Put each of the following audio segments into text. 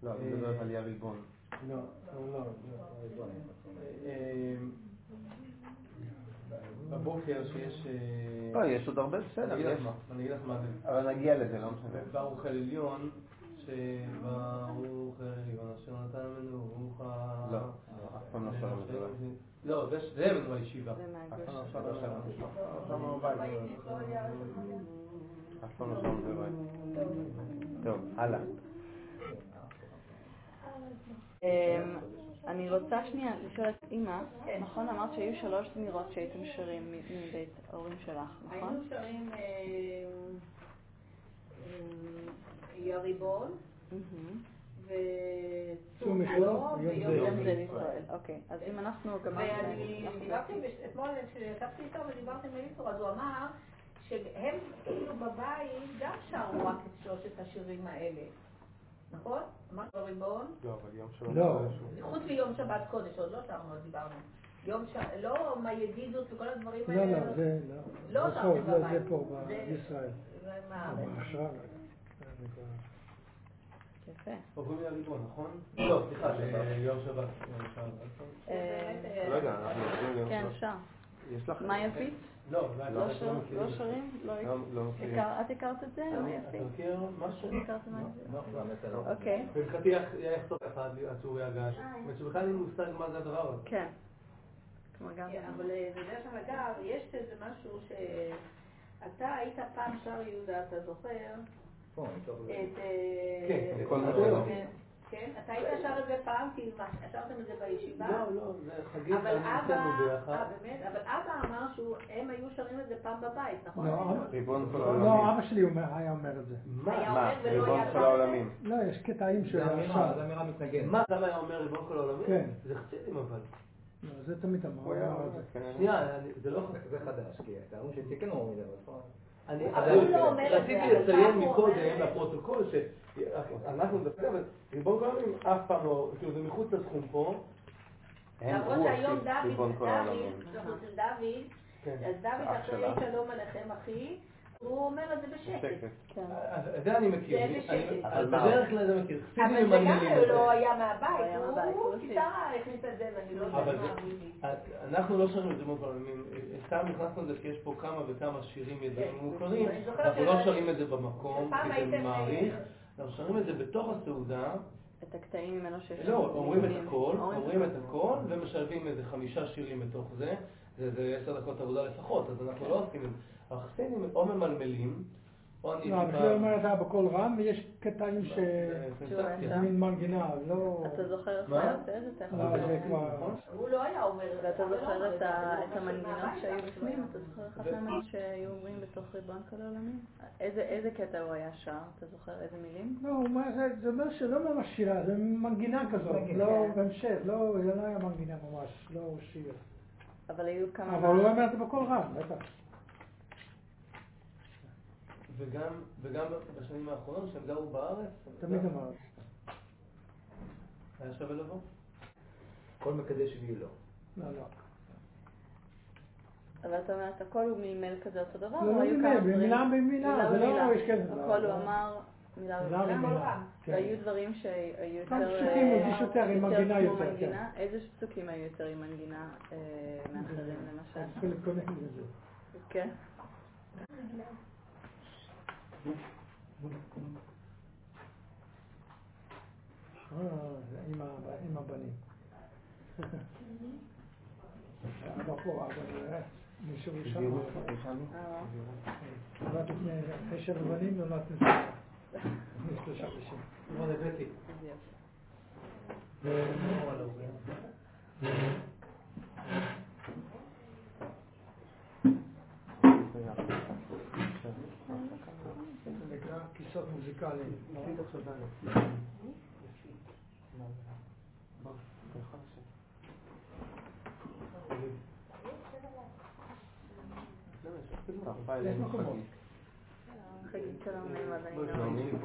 לא, אני מדבר על יריבון. לא. בבוקר שיש... יש עוד הרבה, בסדר. אני אגיד לך מה זה. אבל נגיע לזה, לא משנה. ברוך העליון, שברוך העליון, אשר נתן ממנו ברוך ה... לא, אף פעם לא שרים את זה. לא, זה הבנו בישיבה. זה מהגשם. אף פעם לא שרים את זה. טוב, הלאה. אני רוצה שנייה לשאול את אמא, נכון? אמרת שהיו 3 זמירות שהייתם שרים מבית ההורים שלך, נכון? היינו שרים יריבון וצום שלום ויום זה לישראל. אוקיי, אז אם אנחנו גם... ואני דיברתי, אתמול כשישבתי איתו ודיברתי עם אליצור, אז הוא אמר שהם כאילו בבית גם שרו רק את 3 השירים האלה. נכון? אמרת ריבון? לא, אבל יום שבת. לא. חוץ מיום שבת קודש, עוד לא שרנו, דיברנו. לא מה ידידות וכל הדברים האלה. לא, זה לא. לא שרנו בבית. זה פה, בישראל. זה מה? בהשראה. יפה. עוברים לריבון, נכון? לא, סליחה, יום שבת. רגע, אנחנו עושים ליום כן, שבת. אפשר. יש לך? מה יפית? לא שרים? לא מכירים. את הכרת את זה? מה יפית? אתה מכיר משהו? הכרת מה זה? אוקיי. ומבחינתי היה יחסוך אחד עד שהוא יגש. זאת אומרת שבכלל אין מושג מה זה הדבר הזה. כן. כמו גם זה. אבל בדרך כלל אגב, יש איזה משהו שאתה היית פעם שר יהודה, אתה זוכר? כן, כל מטרה. כן, אתה היית שר את זה פעם, כי שרתם את זה בישיבה? לא, זה חגית, נמצאנו ביחד. באמת, אבל אבא אמר שהם היו שרים את זה פעם בבית, נכון? ריבון כל העולמים. לא, אבא שלי היה אומר את זה. מה? ריבון כל העולמים. לא, יש קטעים של זה אמירה מתנגד. מה? למה היה אומר ריבון כל העולמים? כן. זה חסידים אבל. זה תמיד אמר. שנייה, זה לא... זה חדש, כי אתה אומר שתיקן אומרים את זה, רציתי לציין מקודם לפרוטוקול שאנחנו מדברים, אבל ריבון כל העולמים אף פעם לא, כאילו זה מחוץ לתחום פה. למרות שהיום ריבון כל העולמים. דוד אחרי שלום עליכם אחי, הוא אומר את זה בשקט. זה אני מכיר, בדרך כלל זה מכיר. אבל זה גם לא היה מהבית, הוא גיטרה הכניס את זה ואני לא יודעת מה. אנחנו לא שרים את ריבון כל העולמים, סתם נכנסנו את זה כי יש פה כמה וכמה שירים ידועים מוכרים, אנחנו לא שרים את זה במקום, כי זה מעריך, אנחנו שרים את זה בתוך הסעודה. את הקטעים ממנו שיש... לא, אומרים את הכל ומשלבים איזה 5 שירים בתוך זה. זה 10 דקות עבודה לפחות, אז אנחנו לא עושים את זה. החסידים או ממלמלים, או אני... לא, אבל זה אומר אתה בכל רם, ויש קטעים זה מין מנגינה, לא... אתה זוכר איך הוא היה עושה את זה? לא, זה כבר... הוא לא היה אומר... ואתה זוכר את המנגינות שהיו בפנים? אתה זוכר אחת מהן שהיו אומרים בתוך ריבון כל העולמים? איזה קטע הוא היה שר? אתה זוכר איזה מילים? לא, זה אומר שלא ממש שירה, זה מנגינה כזאת, לא בהמשך, לא, זה לא היה מנגינה ממש, לא שיר. אבל היו כמה... אבל הוא אומר את זה בכל רם, בטח. וגם בשנים האחרונות שהם גרו בארץ? תמיד אמר. היה שווה לבוא? כל מקדש שביעי לא. לא. אבל אתה אומר, הכל הוא מימל כזה אותו דבר? לא מימל, במילה במילה, זה לא יש כזה. הכל הוא אמר מילה במילה. והיו דברים שהיו יותר... כמה פסוקים הרגיש יותר עם מנגינה יותר. איזה פסוקים היו יותר עם מנגינה מאחרים למשל? צריך להתכונן לזה. כן. עם הבנים. אבא פה, אבל מישהו ראשון. נולד לפני 7 בנים, נולד לפני 3 חודשים. כמו לבטי. זה נקרא כיסות מוזיקליים. יש מקומות. חגית של עלמאים.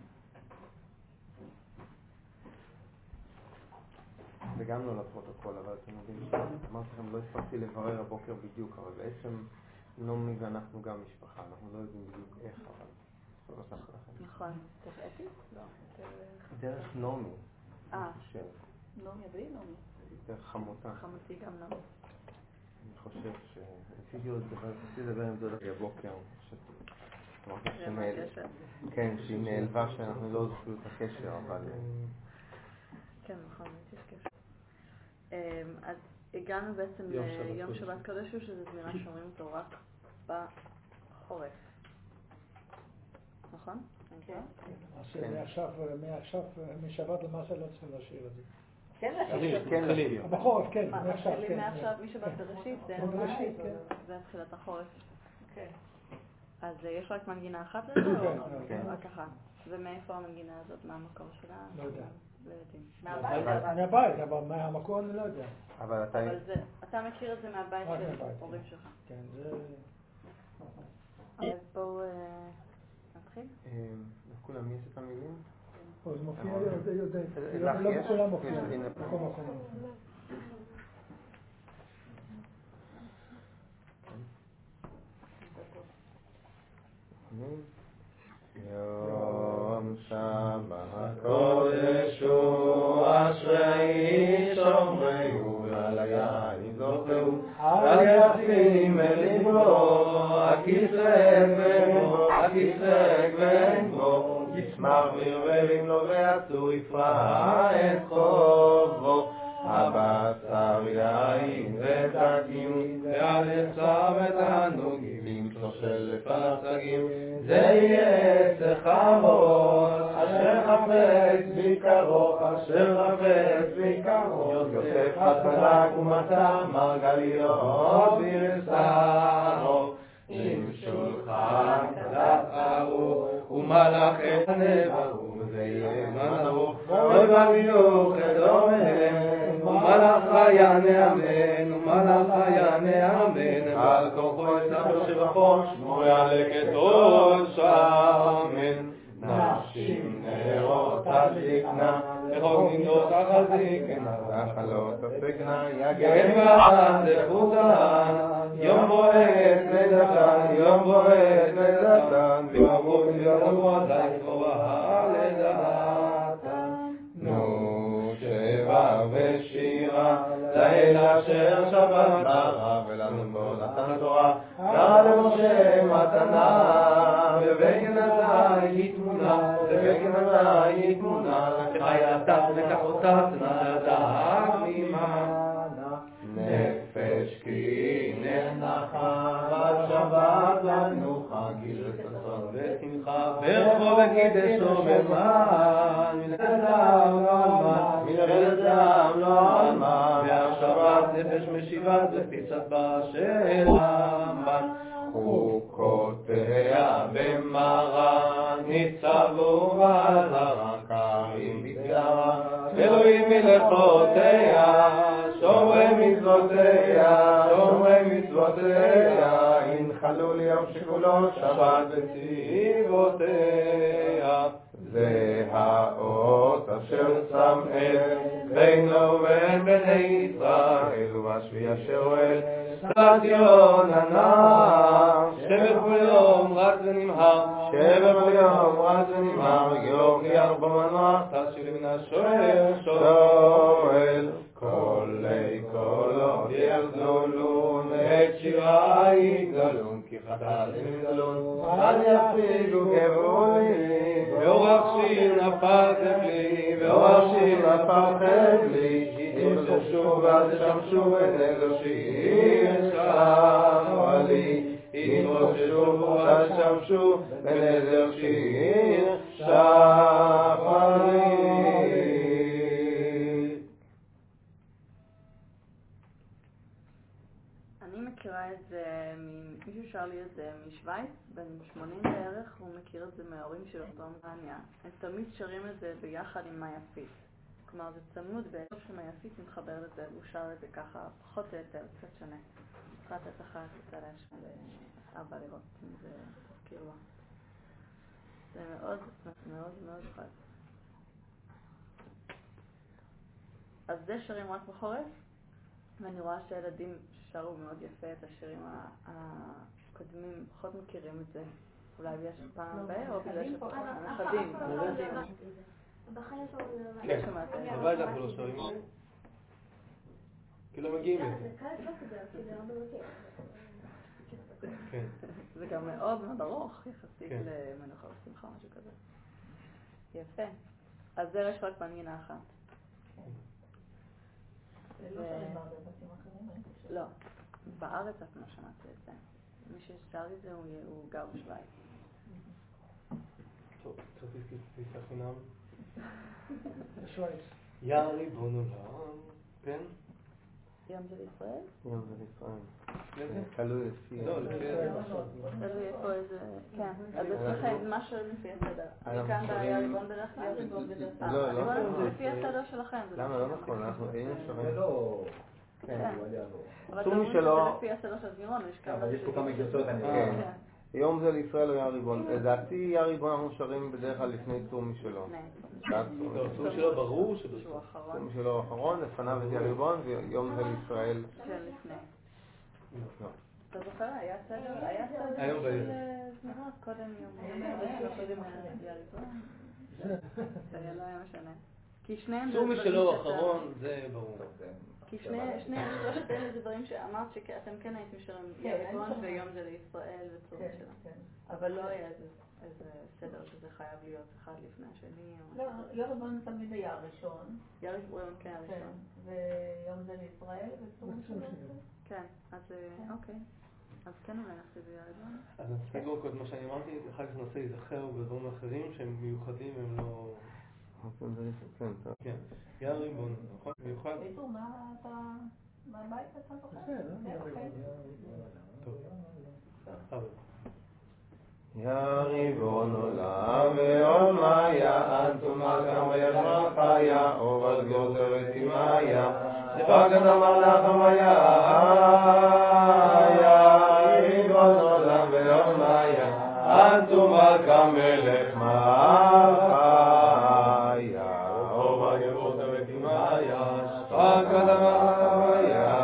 זה גם לא לפרוטוקול, אבל אתם יודעים, אמרתי לכם, לא הספקתי לברר הבוקר בדיוק, אבל בעצם נעמי ואנחנו גם משפחה, אנחנו לא יודעים בדיוק איך, אבל לא נוסח לכם. נכון. אתי? לא. דרך נעמי. נעמי, בלי נעמי. דרך חמותה. חמותי גם נעמי. אני חושב רציתי לדבר עם זה בבוקר. כן, שהיא נעלבה שאנחנו לא זוכרים את הקשר, אבל... כן, נכון, יש קשר. אז הגענו בעצם ליום שבת קודש, שזה זמירה שאומרים אותו רק בחורף. נכון? כן. מעכשיו, משבת למעשה לא צריכים לשיר את זה. כן, לשיר. בחורף, כן, מעכשיו, כן. מעכשיו, משבת בראשית, זה תחילת החורף. כן. אז יש רק מנגינה אחת לזה או כן. רק אחת? ומאיפה המנגינה הזאת? מה המקור שלה? לא יודע. לא יודעים. מהבית, אבל מהמקור אני לא יודע. אבל אתה מכיר את זה מהבית רק של מהבית, הורים כן. שלך. כן, זה... אז בואו נתחיל. לכולם יש את המילים? פה זה מופיע יודע. לך לא יש? בכולם מופיע. הנה. מקום אחרון. יום שבת קודש הוא אשרי שומרהו ועל היין זוכהו על יפים מליבו הכיסק ואין בו ישמח וירבב לו ועצור יפרע את חובו הבשר יין ודגים והלצה ותענוגים שלושת פלצגים זה יהיה שכרו אשר חפץ ביקרו יוסף חסלק ומצא מרגליות ברסרו עם שולחן קדש ארוך ומלאך את הנברו זה יהיה זמן ארוך אוי בביוך אדומיהם ומלאך יענה אמן על כוחו יספר שבחו שמור יעלה כתוש אמן נשים נרות תדליקנה לחוג נדרות תחזיקנה נחלות תסקנה יגן ועד זכותן יום בועט נדתן ובגרות ירבו עדיין קרובה לדעתן נו שבע ושירה ליל אשר שבת ברא ולנו בו נתן תורה קרא למשה מתנה בבגן הזי תמונה לחייתת לקחותת נדק ממנה נפש כי נחנכה בשבת במנוחה גיל וששון ושמחה ברחו וקידשו בזמן מנהלת דם לא אלמן והשבת נפש משיבת ופיצת בשל אמן חוקותיה במראה ניצבו בעזרה קרים בצערה אלוהים מלכותיה שומרי מצוותיה הנחלו ליום שכולו שבת בצבאותיה זה האות אשר שם אל בינו ובין בני ישראל ובשבי אשר אוהל ציון ענה שבר כל יום רץ ונמהר יוכי ארבע מנוח תשיב מן השואל קולי קולות יגדלון את שירה יגדלון כי חטאת יגדלון אל יפליגו גבולי ואורח שיר נפחת לי יתרשו ואל תשמשו ונגר שיר שרה לי יתרשו ואל תשמשו ונגר שיר שרה לי. אני מכירה את זה מישהו שר לי את זה משוויץ, בן 80 בערך, הוא מכיר את זה מההורים שלו ברומניה. הם תמיד שרים את זה ביחד עם היפית. כלומר זה צמוד באיפה שמייפית מתחבר לזה, הוא שר את זה ככה, פחות או יותר, קצת שונה. צריכה לתת לך קצת להשמע לאבא לראות אם זה תזכיר לו. זה מאוד מאוד מאוד חד. אז זה שרים רק בחורף, ואני רואה שהילדים שרו מאוד יפה את השירים הקודמים, פחות מכירים את זה. אולי יש פעם הבא, או בגלל הנכדים. כן, בבית אנחנו לא שואלים. כי לא מגיעים לזה. כן. זה גם מאוד מאוד ארוך יחסית למנוחה ושמחה, משהו כזה. יפה. אז זה יש רק מנגינה אחת. לא, בארץ את לא שמעתי את זה. מי ששר את זה הוא גר בשוויץ. טוב, צריך טיסה חינם. בשוויץ. יא ריבון עולם, כן? ים של ישראל? ים של ישראל. איזה? תלוי לפי... לא, לפי איזה. תלוי איפה איזה... כן. אז אצלכם, מה שלפי הסדר? מכאן היה ריבון בדרך כלל? לא, לא. זה לפי הסדר שלכם. למה? לא נכון, אנחנו היינו שרים. זה לא... כן. אבל אתם אומרים שזה לפי הסדר של זמירון, יש פה כמה גרסות, אני כן. יום זה לישראל או יא ריבון. לדעתי יא ריבון אנחנו שרים בדרך כלל לפני צור משלו. לא, צור משלו ברור שהוא אחרון. צור משלו האחרון, לפניו את יא ריבון, ויום זה לישראל. כן, לפני. לא. אתה זוכר? היה סדר? היום בערב. זמירות, קודם יום. קודם יא ריבון. זה לא היה משנה. כי שניהם צור משלו האחרון, זה ברור. כי שלושת אלה זה דברים שאמרת שאתם כן הייתם שרים יא ריבון ויום זה לישראל וצור משלו. אבל לא היה איזה סדר שזה חייב להיות אחד לפני השני. לא, יא ריבון תמיד היה הראשון. יא ריבון כן הראשון. ויום זה לישראל וצור משלו. כן, אז אוקיי. אז כן אולי נעשה יא ריבון. אז נסגור כל מה שאני אמרתי, אחר כך נעשה ייזכר בדברים אחרים שהם מיוחדים, הם לא... כן, יא ריבון, נכון? מיוחד? ביטור, מה הבית אתה זוכר? טוב. יא ריבון עולם ועולמיה, אנטום מלכם וישמח חיה, עובד גוזר ותימיה, שפקד המלאך המיה. יא ריבון עולם ועולמיה, אנטום מלכם מלך מחיה, עובד גוזר ותימיה, שפקד המלאך המיה,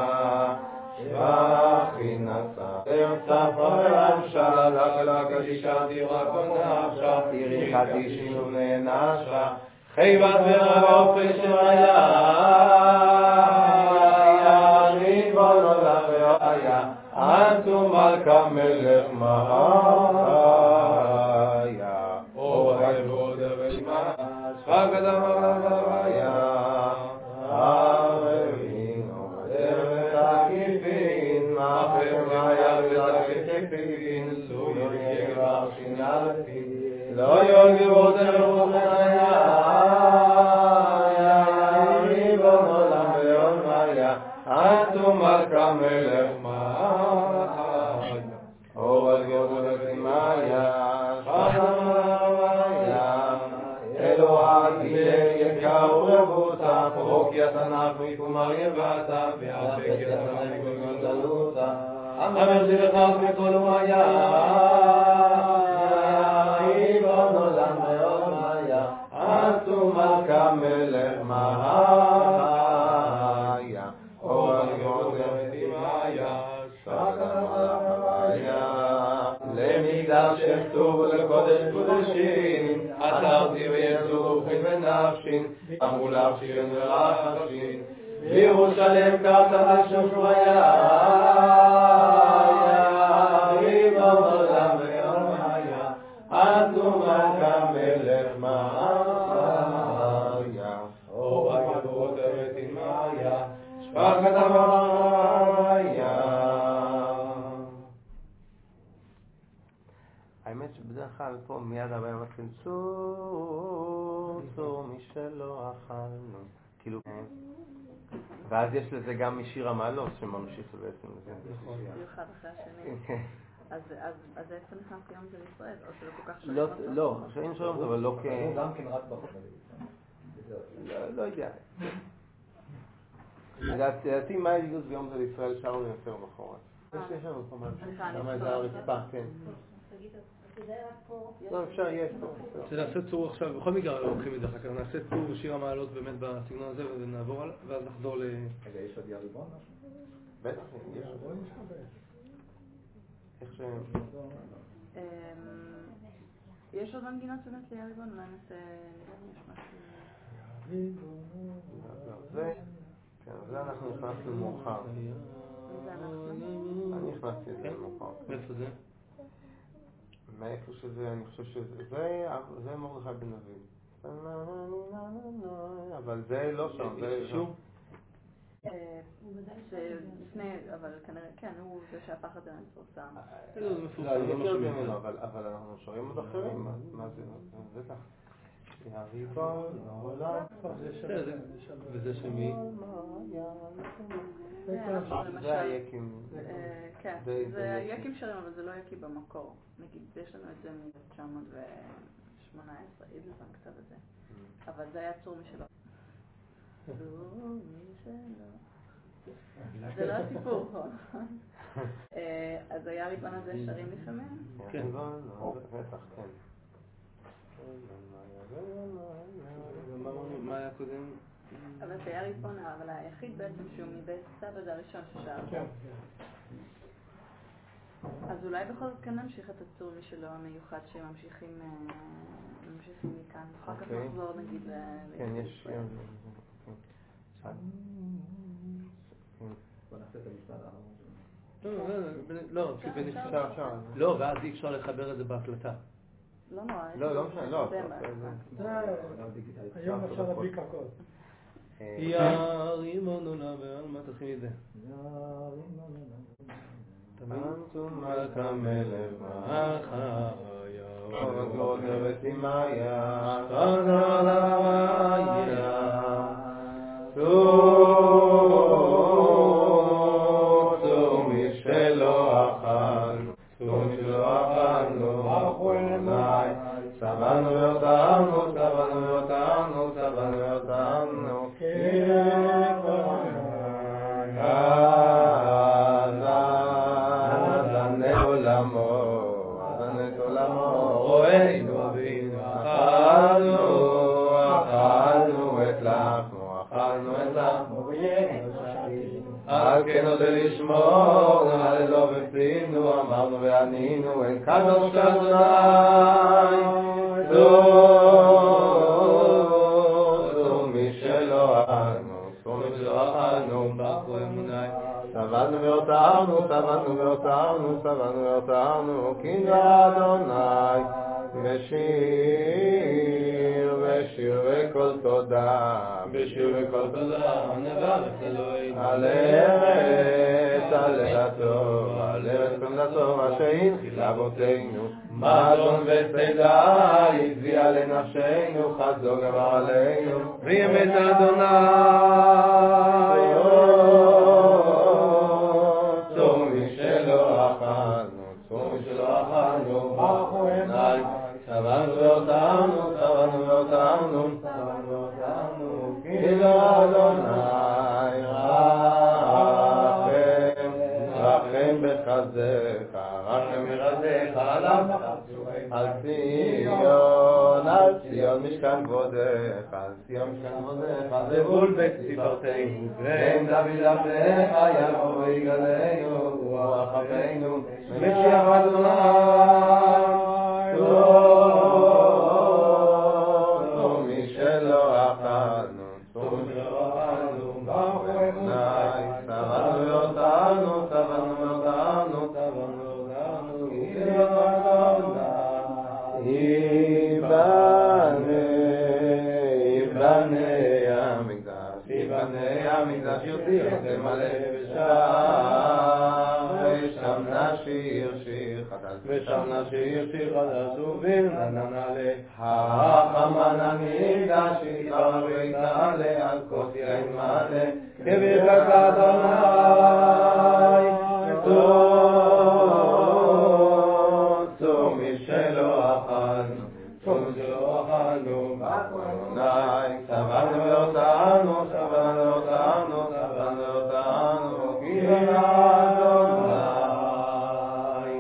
שבחי נסע. צפרם שלק קדישה תירקו נפשה, תיריחתי שינוב נענשה, חיבת ורב אופן שמיה. יא ריבון עולם ועולמיה, אנטום מלכם מלך מחיה, עובד גוזר ותימיה, שפקד המלאך המיה. לא יוגבות אלוהות חיה, יא ריבון עולם ועולמיה, אנטום מלכם מלך מחיה, עובד גוזר ותימיה, שפקד המלאך. אלוהי יקר ורבותה, פרוק יתנך מקומר יבתה, ועפק יתנך מגולגלותה, אמרתי לך מכל ומיה. ריבון עולם ועולמיה, אנטום מלכם מלך מחיה, עובד גוזר ותימיה, שפקד המלאך. למקדש כתוב ולקודש קודשים, עצרתי ויצורוכין ונפשין, אמרו לך שירים ורחשים, בירושלים קרתא ושופריה. ריבון עולם ועולמיה, אנטום מלכם מלך מחיה, עובד גוזר ותימיה, שפקד המלאך. האמת שבדרך כלל פה מיד הבא מתחיל צור משלו אכלנו, כאילו, ואז יש לזה גם משיר המעלות שממשיך בעצם לזה. נכון. אחד אחרי השני. אז איפה נכנס יום זה לישראל? או שלא כל כך שרים אותו? לא, שרים שרים אותו, אבל לא כ... הוא גם כן רק בחוק. לא יודע. לדעתי מה יגידו ביום זה לישראל שרו יותר בחורף. יש לנו פה משהו. למה זה הרצפה, כן. לא, אפשר, יש פה. נעשה צור עכשיו, בכל מקרה לא לוקחים את זה אחר כך, נעשה צור ושיר המעלות באמת בסגנון הזה ונעבור עליו, ואז נחזור ל... רגע, יש עוד יא ריבון משהו? בטח, יש. איך ש... יש עוד מנגינות באמת ליריבון, אולי נעשה, נראה לי יש משהו. זה אנחנו נכנסנו מאוחר. מי זה אנחנו? אני נכנסתי לזה מאוחר. מאיפה זה? מאיפה שזה, אני חושב שזה, זה מרדכי בן אביב. אבל זה לא שם, זה שוב? זה לפני, אבל כנראה, כן, הוא זה שהפחד זה מפורסם. זה מפורסם, לא, אני לא מכיר שומעים. ממנו, אבל אנחנו שרים עוד אחרים, מה זה, בטח. יריבון העולם. וזה של מי? זה היקים. כן, זה היקים שרים, אבל זה לא יקי במקור. נגיד, יש לנו את זה מ-1918, אידלסון כתב את זה. אבל זה היה צור משלו. זה לא הסיפור, נכון? אז היה ריבון הזה שרים לפעמים? כן. בטח, כן. מה היה קודם? אבל זה היה ריבון, אבל היחיד בעצם שהוא מבית סבא זה הראשון ששר. אז אולי בכל זאת כאן נמשיך את הצור משלו המיוחד שממשיכים מכאן. אחר כך נחזור נגיד כן, יש... בוא נעשה את המשפט האחרון. לא, כי בנפשר. לא, ואז אי אפשר לחבר את זה בהקלטה. לא נורא. לא משנה, לא. היום אפשר להביא קרקעות. יריבון עולם ועלמא, תתחיל את זה. אנטום מלכה מלך אחיה וגוד ותימיה חזר להוויה צור משלו אכלנו צור משלו אכלנו ברכו אלוהי צבנו ואותנו צבנו ואותנו צבנו ואותנו רואינו אבינו אכלנו את לחמו על כן עוד לשמור על אלו ופינו אמרנו וענינו אין קדוש אדוני צור משלו אכלנו ברכו אמוני צבנו ואותנו כי אדוני בשיר וכל תודה נברך אלוהינו על ארץ חמדתו אשר התחיל אבותינו מזון וצידה הביאה לנפשנו חסדו גבר עלינו וימת אדוני צור משלו אכלנו ברכו אמוני צבנו ואותנו כי אדוני רחם בחסדך רחם מרדך על ציון משכן כבודך זבול בית תפארתנו בן דוד עבדך יבוא ויגאלנו רוח אבינו משיח אדוני צור משלו אכלנו ברכו אמוני צבנו ואותנו כי ייבנה המקדש יוציא אתם מלא ושם נשיר שיר חדש ובננה נעלה החמן המקדש יתברך ויתעלה על כוס יין מלא כברכת אדוני צור משלו אכלנו ברכו אמוני צבנו ואותנו כי אדוני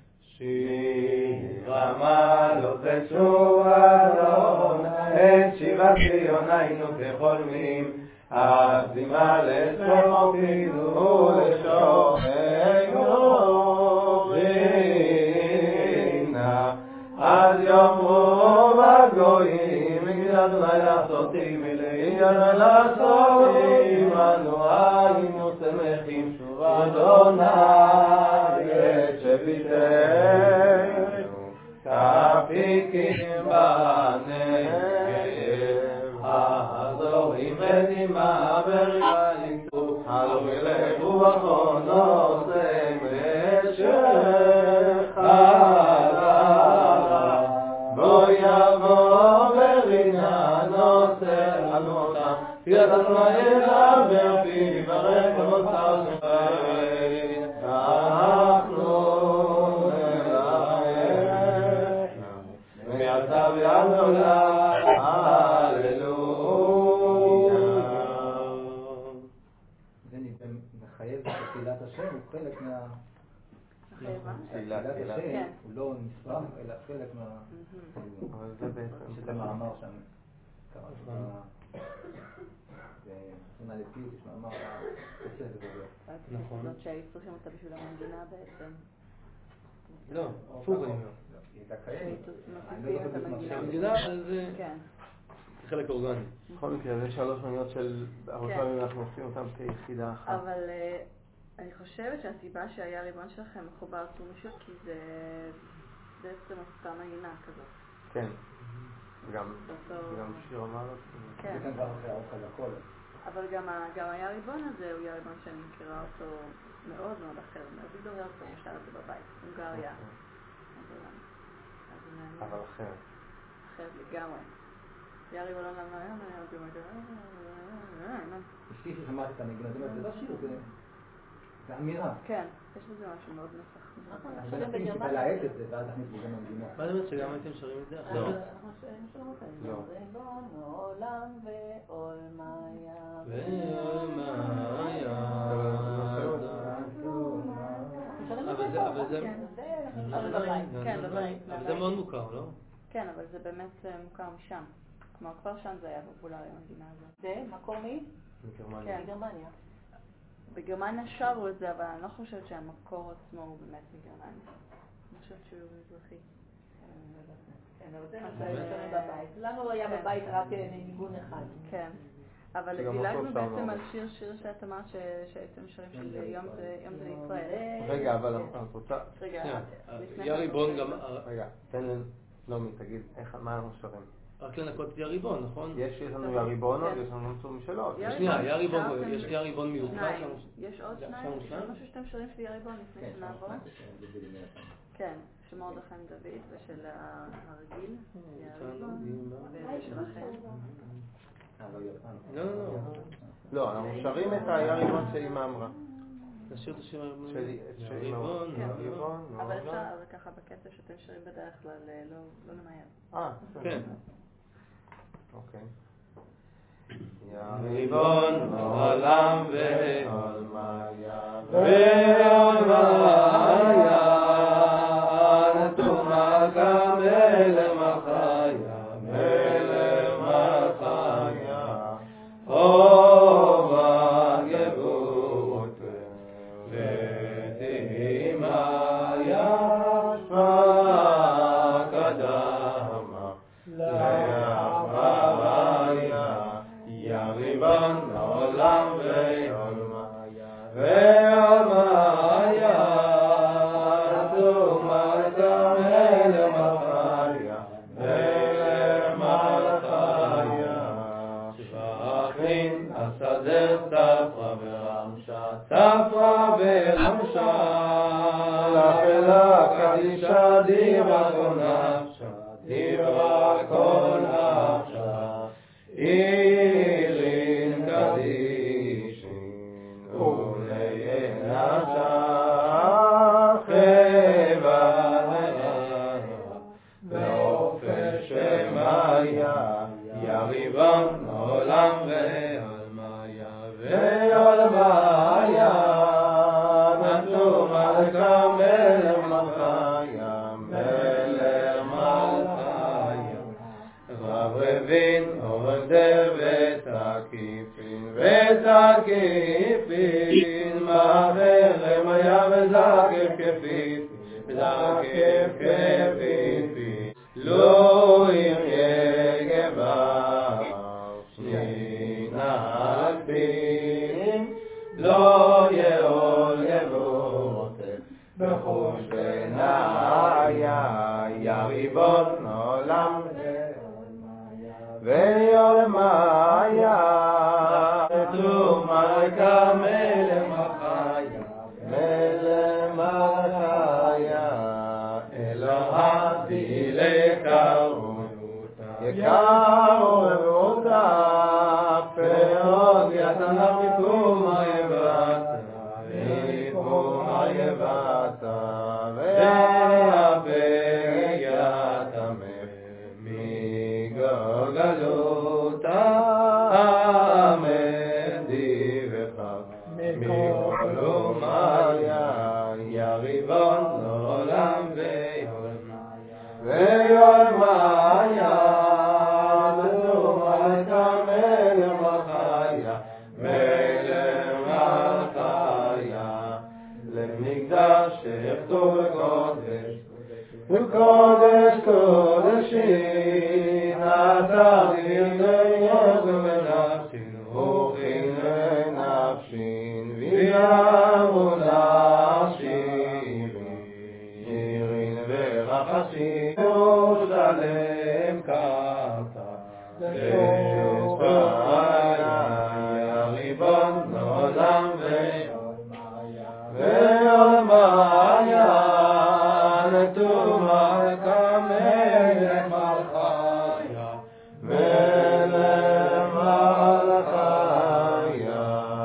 שיר המעלות ותשובתו את שיבת ציוננו כחולמים הזימה לשמנו ולשורנו יאמרו בגויים מגדיל אדוני לעשותי מלאי אדוני לעשות עמנו היינו שמחים שוב אדוני את שביתנו כפיקים בנגב הזורים בנימה בריחו הלך רוחו נושא משך בוא יבוא ברינה נושא אלמותה ידענו ידבר פי ברך מוצא שפיים אנחנו נלך מעתה ועד עולם הללויה. זה מחייב תפילת השם, הוא חלק מה... תפילת השם הוא לא נשרף, אלא חלק מה... אבל זה בעצם... שזה מאמר שם. בתמונה לפיוט, יש מאמר כסף ובזה. נכון. זאת שהיו צריכים אותה בשביל המנגינה בעצם. לא, הפוך אני אומר. מוסיפים את המנגינה. המנגינה זה חלק אורגני. בכל מקרה, זה 3 מנגינות של... הרבה פעמים אנחנו עושים אותם כיחידה אחת. אבל אני חושבת שהסיבה שהיה ריבון שלכם מחובר תומשו, כי זה בעצם אותה מנגינה כזאת. כן. גם שיר המעלות. כן. זה כאן כבר אחרי האוכל הכל. אבל גם היה ריבון הזה, הוא היה ריבון שאני מכירה אותו מאוד מאוד אחר. אביגדור הרצוג שר את זה בבית, הונגריה. אבל אחר. אחר לגמרי. היה ריבון למה היום, אשתי ששמעת את הנגינה, זאת אומרת, זה לא שיר, זה אמירה. כן, יש בזה משהו מאוד נפח. אז נשים טיפה להעט את זה, ואז נכניס בזה מנגינה. מה זאת אומרת שגם הייתם שרים את זה? לא. ריבון עולם ועול מאיה ועול מאיה אבל זה מאוד מוכר, לא? כן, אבל זה באמת מוכר משם. כלומר, כבר שם זה היה פופולרי המדינה הזאת. זה מקור מי? מגרמניה. גרמניה. בגרמניה שרו את זה, אבל אני לא חושבת שהמקור עצמו הוא באמת מגרמניה. אני חושבת שהוא מזרחי. כן, אבל זה מה שהיינו בבית. לנו היה בבית רק ניגון אחד. כן. אבל דילגנו בעצם על שיר שאת אמרת שהייתם שרים של יום זה ישראל. רגע, אבל את רוצה... רגע, יא ריבון גם... רגע, תן לנעמי, תגיד, מה אנחנו שרים? רק לנקות יא ריבון, נכון? יש לנו יא ריבון, יש לנו צור משלו. שנייה, יא ריבון, יש יא ריבון מיוחד? יש עוד שניים? יש עוד משהו שאתם שרים של יא ריבון לפני שנעבור? כן, של מרדכי דוד ושל הרגיל, יא ריבון, ושלכם. לא, אנחנו שרים את יא ריבון שאמא אמרה. נשאיר את השיר של ריבון. אבל אפשר ככה בקצב שאתם שרים בדרך כלל לא למהר. כן. אוקיי. יא ריבון עולם ועול מאיה ועול מאיה נתומה כמלך מחיה מלך מחיה אובה גבות ותהימה ישפה קדמה לאחריה יא ריבון עולם ועול מאיה ועול מאיה נתומה כמלך מחיה מלך מחיה שבחין השדה ספרה ורמשה ספרה ורמשה לפלה קדישה דירה כל נפשה דירה כל נפשה עירין קדישין ולנשה חבה נראה ואופן שמיה יא ריבון עולם ועול מאיה ועול מאיה נתום מלכה מלך מחיה מלך מחיה רב רבין עובד ותקיפין ותקיפין מאחר מיה וזקף כפיפין וזקף כפיפין לו אלפים, לא יאול יבורתך, בחוש בניה, יא ריבון עולם, ויולמיה, תומלכה מלמחיה, מלמחיה, אלוהי לקרותה, יקרותה, פאות יתנה מפום היבתה, מפום היבתה, והפה יתמך מגלגלותה, מדיבך מגלומיה, יא ריבון עולם ויולמיה, לתומלכה מלמחיה, מלמחיה, למקדש יכתוב קודש, וקודש קודשים, נתתי יוזם נפשין, וכין נפשין, ויאמו נפשין, שירין ורחשים, ירושלם קרתה, ושפיה, ריבון עולם ויולמיה, לתומלכה מלמחיה, מלמחיה.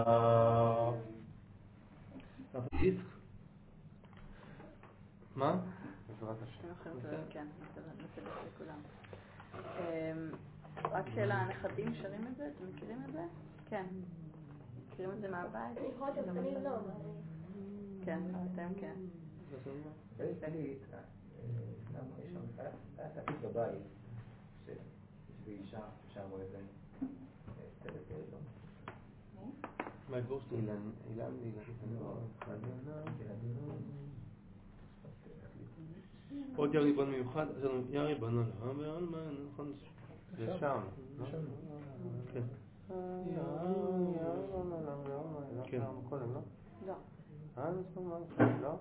מה? כן, נעשה לכולם. רק שאלה, הנכדים שרים את זה? אתם מכירים את זה? כן. מכירים את זה מהבית? כן, אתם כן. היה תפקיד בבית, שיש באישה, שרו איזה תלת לא? מה גורשת? אילן. עוד יריבון מיוחד, אז לנו יריבון עולם ועולם, נכון? זה שם, לא? כן. יריבון עולם ועולם, כן. קודם, לא? לא. לא?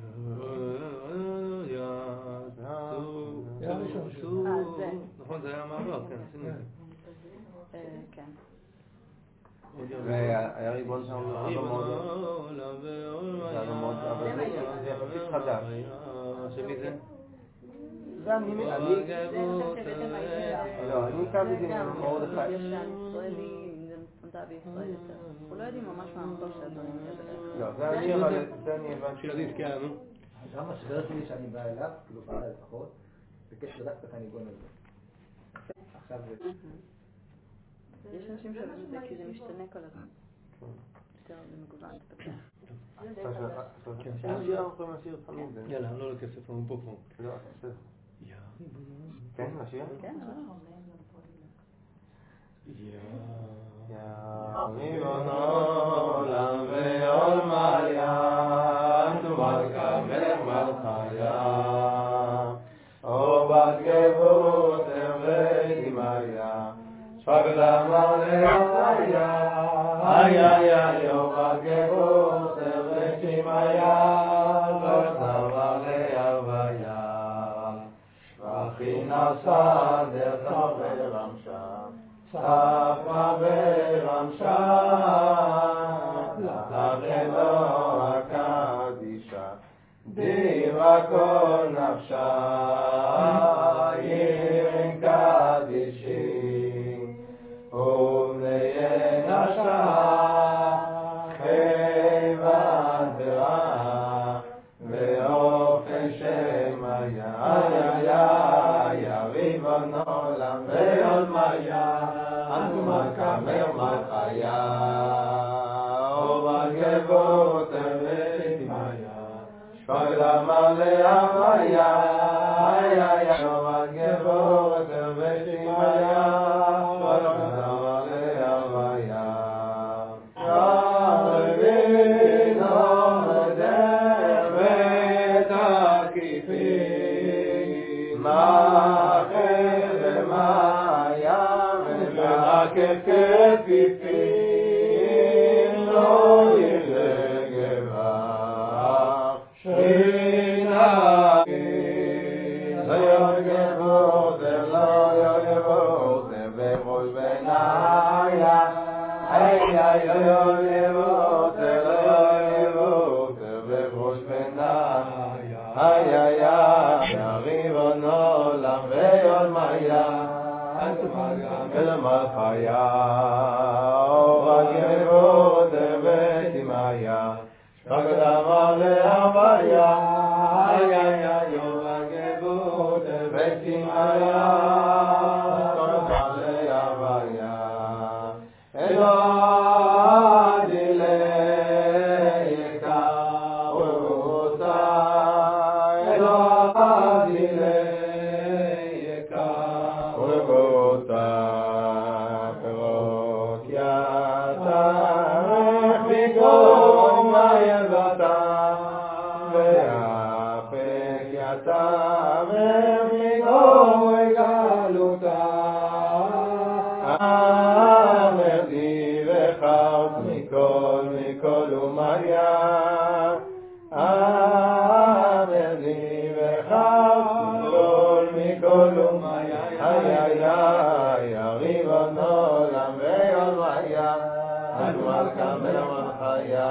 נכון, זה היה המעבר, כן, עשינו את זה. כן. והיה ריבון שם אבא מאוד, אבל זה יחסית חדש. שמי זה? זה אני הכרתי את זה מרדכי. ישראלי, זה נמצא בישראל יותר. אנחנו לא יודעים ממש מהמקור של הדברים האלה. לא, זה אני הבנתי. שילדית כן, נו. גם השבר שלי שאני בא אליו, כאילו בא לפחות, בקשר דווקא את הניגון הזה. עכשיו זה... יש אנשים שאוהבים את זה כי זה משתנה כל הזמן. יותר זה מגוון, תפתח. השיר אנחנו יכולים לשיר תמיד. יאללה, לא לכסף, אנחנו פה. לא, בסדר. כן, לשיר? כן, ריבון עולם ויולמיה, תומלכה מלמחיה, או בת גבות ודמיה, שפק דמה להחיה, איי, או בת גבות ודמיה, שפק דמה להוויה, שבחין הסדר ורמשה, ספרה ורמשה, לאלוה הקדישה, דירה כל נפשה, ירין קדישי, ובני נשה, חיבה דרה, ואופן שמיה, ריבון עולם ויולמיה, תומלכה מלמחיה. ay, ay, yo, בראש בניה, ay, ay, ay, ריבונו עולם ועולמיה, ולמלכיה, ובגבות ותמיה, בקדמה להוויה, ay, ay, ay, ובגבות ותמיה, בקדמה להוויה, אלוהי ליקה וברותה, אלוהי ליקה וברותה, פירות יצרך בגום היבתה, ואפק יצרך בגום גלותה, מכל ומיה, אמרני וחף מכל ומיה, ay, ay, ay, ריבונו עולם ועולמיה, מלכה מלמלכיה,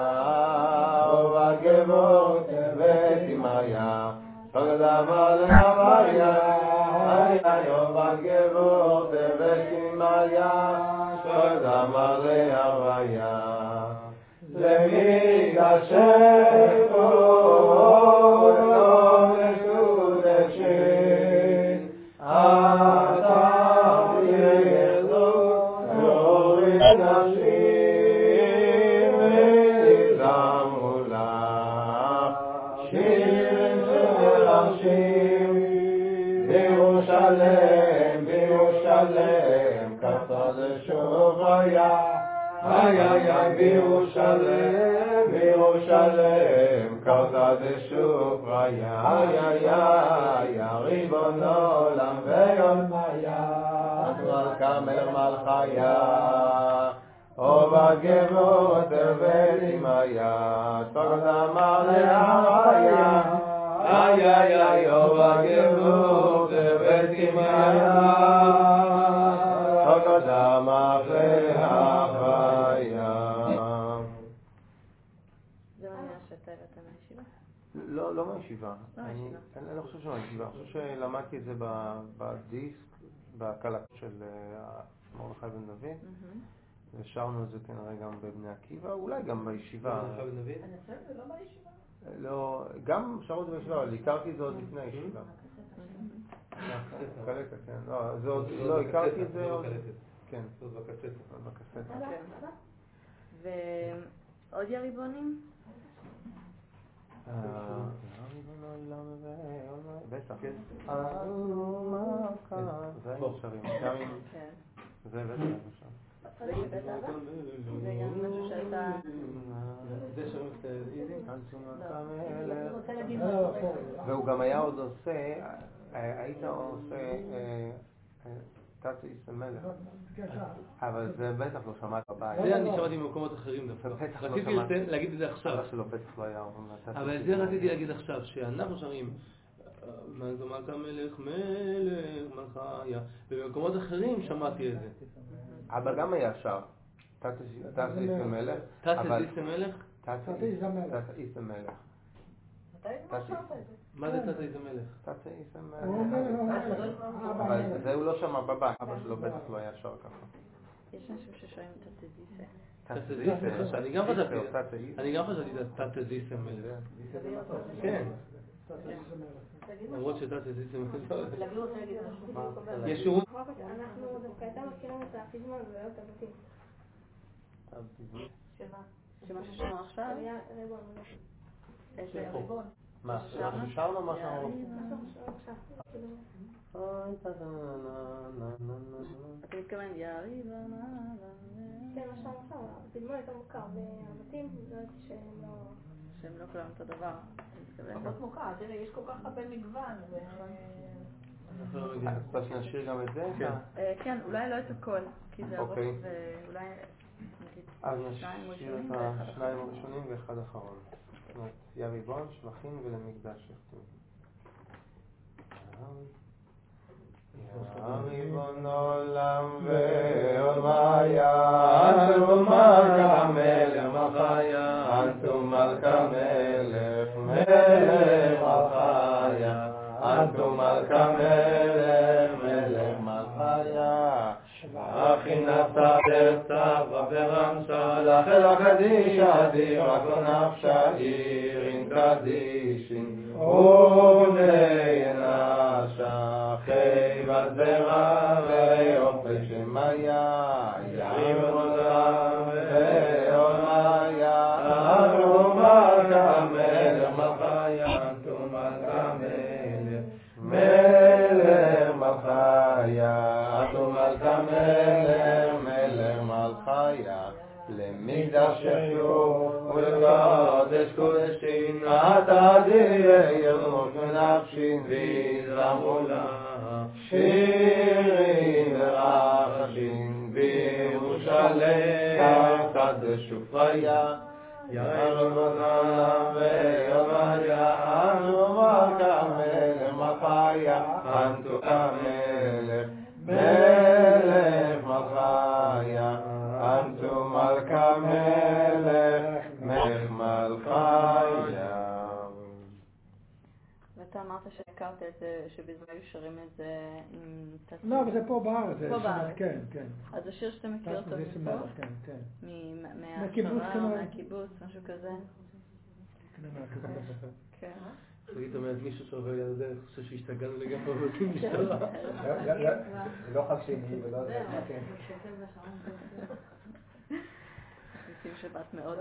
ובגבות ותמיה, בקדמה להוויה, ay, ay, ובגבות ותמיה, בקדמה להוויה, למקדשך ולא לקודשך, אתה יחזור יוריד נשים ויזמרו לך שירים שמרשים, בירושלים, בירושלים, ככה לשוב היה, ay, ay, ay, בירושלים, בירושלים, קרתה דשוב ריה, ay, ay, ay, ריבונו עולם ועולמיה, מלכה מלמלכיה, ובגבות ותמיה, בקדמה להוויה, ay, ay, ay, ובגבות ותמיה, בקדמה להוויה. זה מה שאתה הבאת מהישיבה? לא מהישיבה. אני לא חושב שמהישיבה. אני חושב שלמדתי את זה בדיסק, בהקלטה של מרדכי בן דוד, ושרנו את זה כנראה גם בבני עקיבא, אולי גם בישיבה. מרדכי בן דוד? אני חושבת שזה לא בישיבה. לא, גם שרו את זה בישיבה, אבל הכרתי את זה עוד לפני הישיבה. קלטה, כן. לא, הכרתי את זה עוד... כן. זאת בקסטה. בקסטה. ועוד יריבונים? בטח. זה היינו שרים. זה בטח. זה גם משהו שאתה... זה שרים את איזי? והוא גם היה עוד עושה, היית עושה תת איס המלך, אבל זה בטח לא שמעת בבית. זה אני שמעתי במקומות אחרים דווקא. רציתי להגיד את זה עכשיו. אבל זה רציתי להגיד עכשיו, שאנחנו שרים מלכה מלך מלך מלכיה, ובמקומות אחרים שמעתי את זה. אבל גם היה שר, תת איס המלך. תת איס המלך? תת איס המלך. מה זה תת איס המלך? תת איס המלך. אבל זה הוא לא שמע בבית, אבא שלו בטח לא היה שר ככה. יש אנשים ששרים תתזיסה. תתזיסה? אני גם חשבתי תתזיסה מלך. כן. למרות שתתזיסה מלך. יש שירות? אנחנו דווקא הייתה מכירים את הפזמון ולא את הבתים. שמה ששמענו עכשיו? איזה ריבון. מה, ששרנו מה שאמרו? אתה מתכוון יריב כן, מה שאמרו עכשיו, הפזמון יותר מוכר, והבתים לא יודעת שהם לא כולם אותו דבר. פחות מוכר, תראה, יש כל כך הרבה מגוון. אז נשאיר גם את זה? כן, אולי לא את הכל, כי זה ארוך ואולי נגיד אז נשאיר את השניים הראשונים ואחד אחרון. זאת אומרת, יריבון, שבחים ולמקדש יכתוב. יריבון עולם ועולמיה מלך מלכיה, אנטו מלכה מלך, מלך מלכיה. אחי נפתה דרצה וברמשה, לכלה קדישה דירה כל נפשה עירין קדישין, ובני נשה חייבת זרע ואופי שמיה, יעים רודה ואומיה, אנטו מלכה מלך מלכיה, אנטו מלכה מלך, מלך מלכיה. אנטו מלכה מלך, מלך מלכיה, למקדש יחיו ולקודש קודשים, אתה תהיה נפשין ויזרמו לה שירים ורחשים, בירושלים קדש ופיה, יאיר בזמן ויומיה. אנטו מלכה מלך מלכיה, אנטו מלך, מלך מלכיה, אנטו מלכה מלך, מלך מלכיה. ואתה אמרת שהכרת את זה, שבזמן היו שרים את זה עם תצליל. לא, אבל זה פה בארץ. פה בארץ. כן, כן. אז השיר שאתה מכיר אותו מפה? כן, כן. מהשרה, מהקיבוץ, משהו כזה? כן. תגיד, אומרת, מישהו שעובר ליד הדרך, חושב שהשתגענו לגמרי ובקים משטרה. לא חג שני ולא זה, כן. עושים שבת מאוד.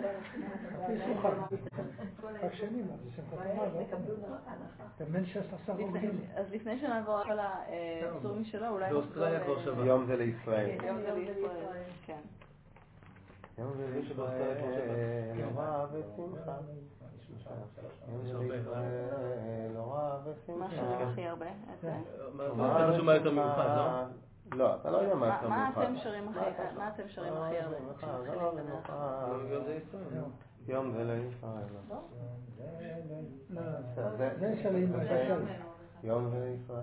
חג שני, מה זה שמחת תורה, לא? תאמן 16 עובדים. אז לפני שנעבור על האסור משלו, אולי... באוסטרליה כבר שבת. יום זה לישראל. יום זה לישראל, כן. יום זה לישראל, נורא ושמחה. יום זה לישראל, נורא ושמחה. מה שרים הכי הרבה? מה חשוב מה יותר מיוחד, לא? לא, אתה לא יודע מה יותר מיוחד. מה אתם שרים הכי הרבה? יום זה ישראל. יום זה לישראל. זה שלים בשל. יום זה לישראל.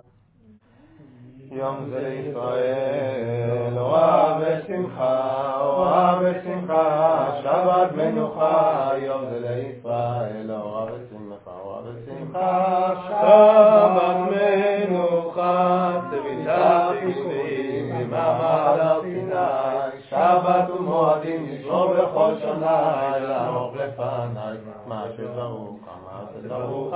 יום זה לישראל, אורה ושמחה, אורה ושמחה, שבת מנוחה. יום זה לישראל, אורה ושמחה, אורה ושמחה, שבת מנוחה. תביתה תקווים ממעמד הר סיני, שבת ומועדים לשמור בכל שנה, לערוך לפניי מה שברוך, מה שברוך.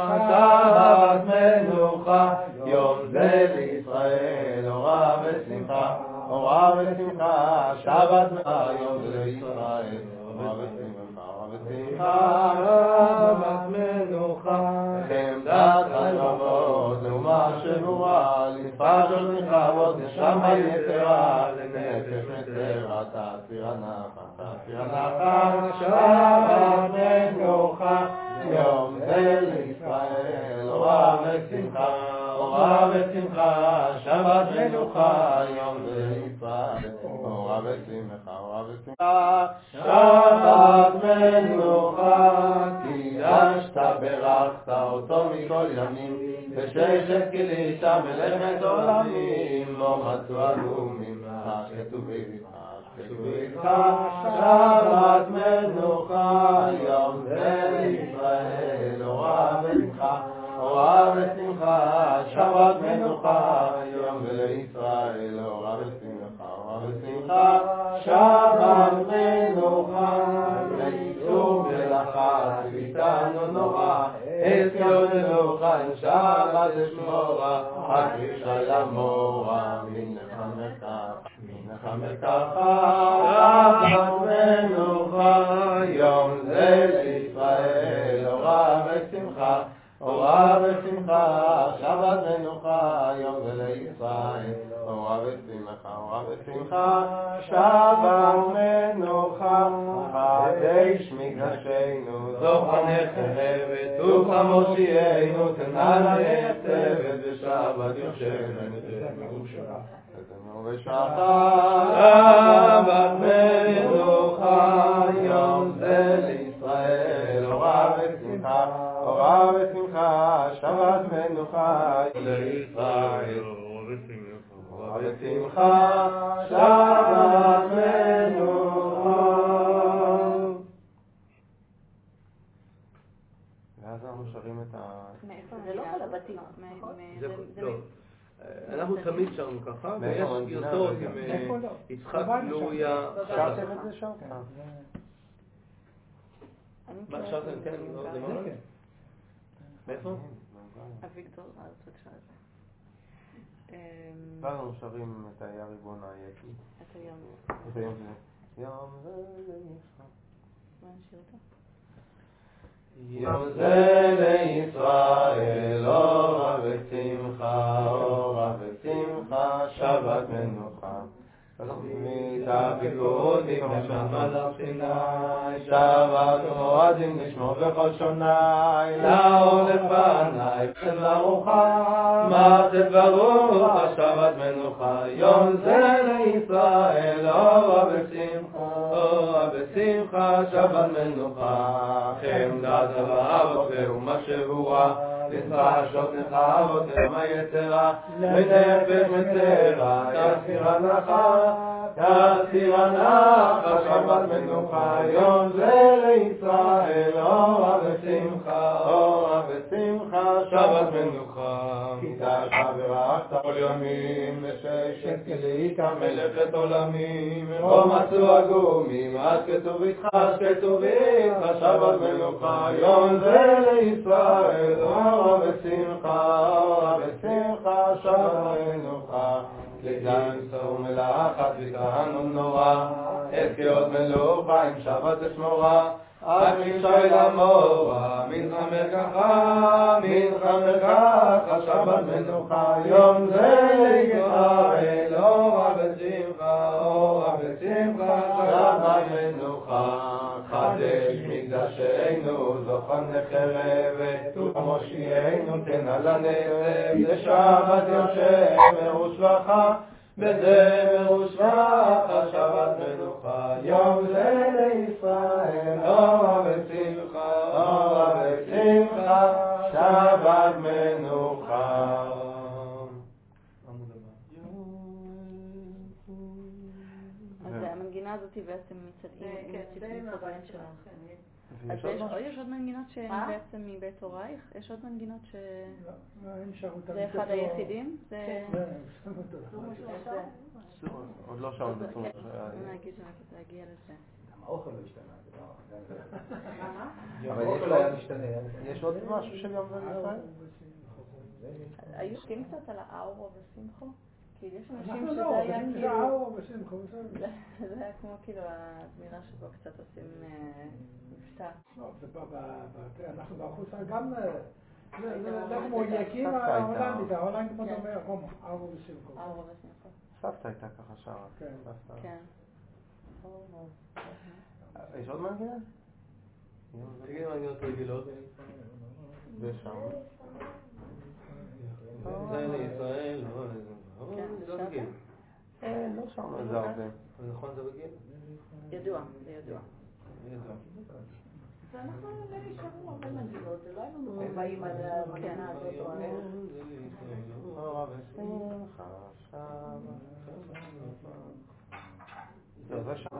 שבת מנוחה, יום זה לישראל, אורה ושמחה, אורה ושמחה, שבת מנוחה. יום זה לישראל, אורה ושמחה, אורה ושמחה, שבת מנוחה. חמדת חלומות לאומה שבורה, לפרשות מכבות נשמה יתרה, לנפש מצרה תעשיר הנחת, תעשיר הנחת. שבת מנוחה, יום זה לישראל, אורה ושמחה, אורה ושמחה, שבת מנוחה. יום זה לישראל, אורה ושמחה, אורה ושמחה, שבת מנוחה. קידשת ברכת אותו מכל ימים, בששת כילית מלאכת עולמים, לא מצאו עלומים, כתוב איתך. שבת מנוחה, יום זה לישראל, אורה ושמחה, אורה ושמחה, שבת מנוחה. יום זה לישראל, אורה ושמחה, אורה ושמחה, שבת מנוחה. ויצאו מלאכה ביתנו נורא, אזכור מנוחה עם שבת אשמורה, הקרישה למורה מנחמך, מנחמך. שבת מנוחה, יום זה לישראל, אורה ושמחה, אורה ושמחה, שבת מנוחה. יום זה לישראל, אורה ושמחה, אורה ושמחה, שבת מנוחה. חדש מקדשנו, זוכר נחרבת, וכמושיענו תנעלה נחצבת, בשבת יושבת תזמור ושחר. שבת מנוחה, יום זה לישראל, אורה ושמחה, אורה ושמחה, שבת מנוחה. לישראל, אורה ושמחה, שבת מנוחה. תמיד שרנו ככה, ויש גרסאות עם יצחק גלוריה. שרתם את זה שם? מה שרתם? כן, זה מאוד? מאיפה? אביגדור, אז בבקשה את זה. לנו שרים את היה ריבון היתי. את היום. את היום זה. יום זה לישראל. מה נשאיר אותה? יום זה לישראל, אורה ושמחה, אורה ושמחה, שבת מנוחה. מתאביגודים בשמלך סיני, שבת מועדים לשמור בכל שוני, לאור לפני, פסל ארוחה, מצת ברוך, שבת מנוחה. יום זה לישראל, אורה ושמחה, אורה ושמחה, שבת מנוחה. חמדת ואהבות ואומה שבורה, לצרשות נחבות ומה יתרה, ונפש מצרה, יסיר הנחה, יסיר הנחה, שבת מנוחה. יום זה לישראל, אורה ושמחה, אורה ושמחה, שבת מנוחה. קידשת וברכת כל ימים, וששת כלית מלאכת עולמים, לא מצאו הגומים, אז כתוב איתך, כתוב איתך, שבת מנוחה. יום זה לישראל, אורה ושמחה, אורה ושמחה, שבת מנוחה. לגן שרו מלאכת וכהנו נורא, אזכרות מלוכה עם שבת אשמורה. אחישה אל המורה, מנחה מרקחה, מנחה מרקחה, שבת מנוחה. יום זה לישראל, אורה ושמחה, אורה ושמחה, שבת מנוחה. חדש מקדשנו, זוכן נחרבת, ומושיענו תן על הנצב, לשבת יושב מרושבך, בזה מרושבך, שבת מנוחה. יום זה לישראל, אורה ושמחה, אורה ושמחה, שבת מנוחה. אז המנגינה הזאת היא בעצם מצטעים סודרים שלך. אז יש עוד מנגינות שהן בעצם מבית הורייך? יש עוד מנגינות ש... זה אחד היחידים? כן, עוד לא שעות בצום. נגיד להגיע לזה. גם האוכל לא השתנה. אבל יש עוד משהו של יום זה לישראל? היו שתים קצת על האורו ושמחו? כאילו יש אנשים אנחנו שזה לא, היה זה כאילו... האורו ושמחו, בסדר. זה היה כמו כאילו הזמירה שבו קצת עושים מבטא. לא, אנחנו בחוץ גם... זה כמו יקים ההולנדית, ההולנדית כמו דומה, אורו ושמחו. אורו ושמחו. סבתא הייתה ככה שרה. כן. יש עוד מנגינה? תגיד מנגינות רגילות. ושם. זה לישראל, לא בגיל. לא שם על זה הרבה. נכון זה בגיל? ידוע, זה ידוע. ואנחנו נשארו הרבה מנגינות, זה לא היינו מבאים על המנגינה הזאת או עליה. אורה ושמחה, שבת. זה שם.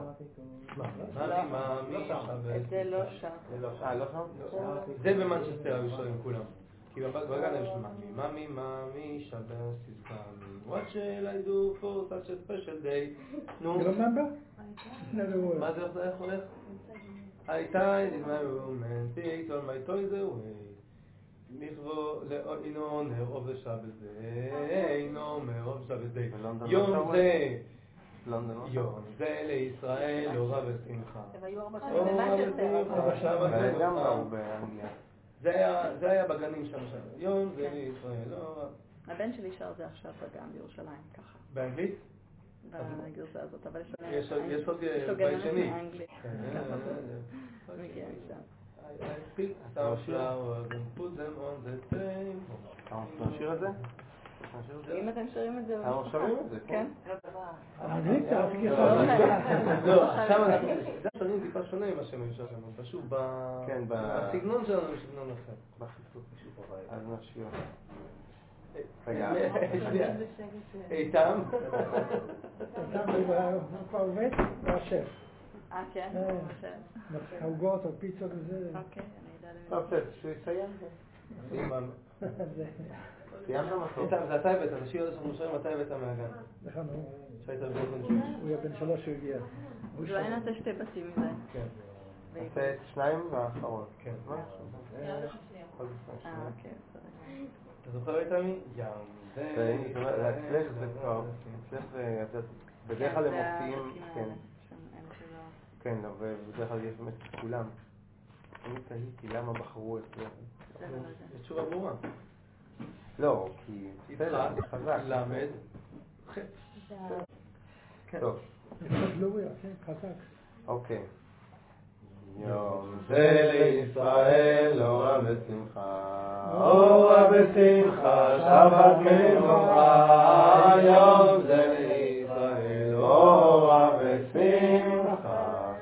את זה לא שם. לא שם? זה במנצ'סטר היו שרים כולם. כי בגן יש ממי, שבת תזכרני. What shall I do for such a special day? נו. You remember? מה זה איך הולך? I tied in my room and picked all my toys away. in honor of the Shabbos day. In honor of Shabbos day. יום זה. יום זה לישראל, אורה ושמחה. הם היו 4 שנים במנצ'סטר. וגם באו באנגליה. זה היה בגנים שם. יום זה לישראל, אורה. הבן שלי שר זה עכשיו בגן בירושלים, ככה. באנגלית? בגרסה הזאת, אבל יש עוד בית שני. מגיע משם. I pick some flowers and put them on the table. נשאיר את זה? אם אתם שרים את זה... אנחנו שרים את זה, כן? האנגלית זה הכי לא, עכשיו אנחנו שרים טיפה שונה ממה שהם נשאר שם, פשוט בסגנון שלנו הוא סגנון אחר. בחיתוך פשוט הבית. אז נשאיר. רגע. איתם? איתם כבר עובד? והשף. כן? העוגות או פיצות וזה. אוקיי, אני יודע טוב, שיסיים. סיימת אותו? זה אתה הבאת, את השיר הזה שאנחנו שרים, אתה הבאת מהגן. נכון, שהיית בן 3. הוא היה בן 3 שהוא הגיע. אולי נעשה 2 בתים מזה. כן. נעשה את 2 והאחרון. כן. אוקיי, אתה זוכר איתמי? אצלך זה כבר, אצלך בדרך כלל הם מופיעים, כן, ובדרך כלל יש באמת כולם. אני תהיתי למה בחרו את זה. יש תשובה ברורה. לא, כי יצחק, חזק. למד, חץ. טוב. חזק. אוקיי. יום זה לישראל אורה ושמחה, אורה ושמחה, שבת מנוחה. יום זה לישראל אורה ושמחה,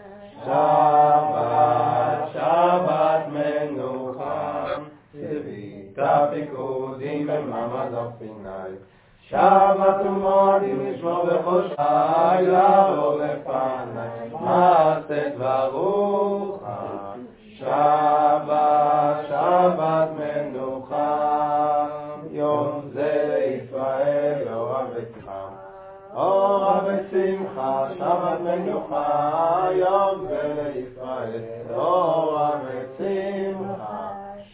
שבת מנוחה. שביתה פיקודים במעמד הר סיני, שבת ומועדים לשמור בכל לילה אור לפניי, מעשה דברו שבת מנוחה. יום זה לישראל אורה ושמחה, אורה ושמחה, שבת מנוחה. יום זה לישראל אורה ושמחה,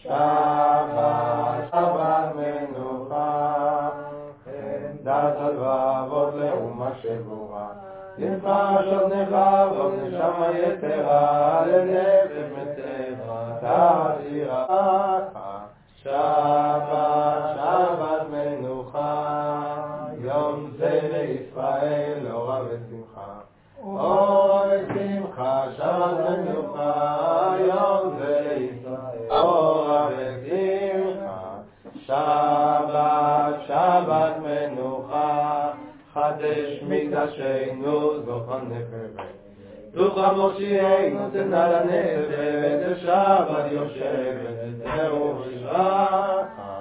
שבת מנוחה. דת הלבבות לאומה שבורה, לפרשות נחבות נשמה יתרה, לנפש מצרה תעשירה. שבת מנוחה. יום זה לישראל אורה ושמחה, אורה ושמחה, שבת מנוחה. יום זה לישראל אורה ושמחה, שבת מנוחה. חדש מקדשנו זוכר נפש, תוכה מושיענו תנה לנפש, שבת יושבת ברוח שרחה.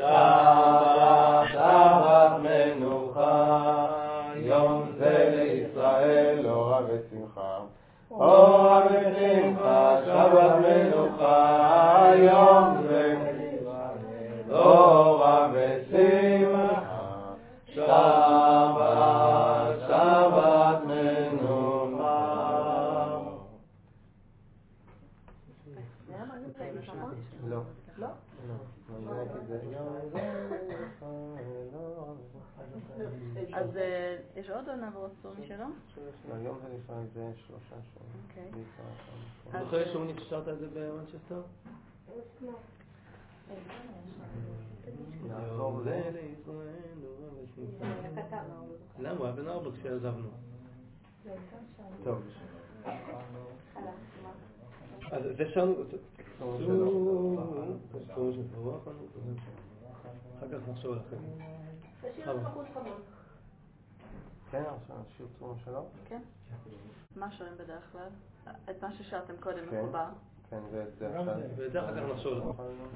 שבת מנוחה. יום זה לישראל אורה ושמחה, אורה ושמחה, שבת מנוחה. יום זה לישראל אורה ושמחה, שבת מנוחה. לא. אז יש עוד או נעבור לסור משלו? היום זה לפעמים זה 3 שנים. אוקיי. אתה זוכר שהוא נפשרת את זה במנצ'סטר? נעזור זה. למה? הוא היה בן 4 כשעזבנו. טוב. אז זה שרנו... אחר כך נחשוב עליכם. תשאיר את חמוד חמוד. כן, עכשיו נשאיר צום שלו? כן. מה שרים בדרך כלל? את מה ששרתם קודם כן. מחובר? כן, ואת זה עכשיו. ואת זה אחר כך נחשוב עליכם.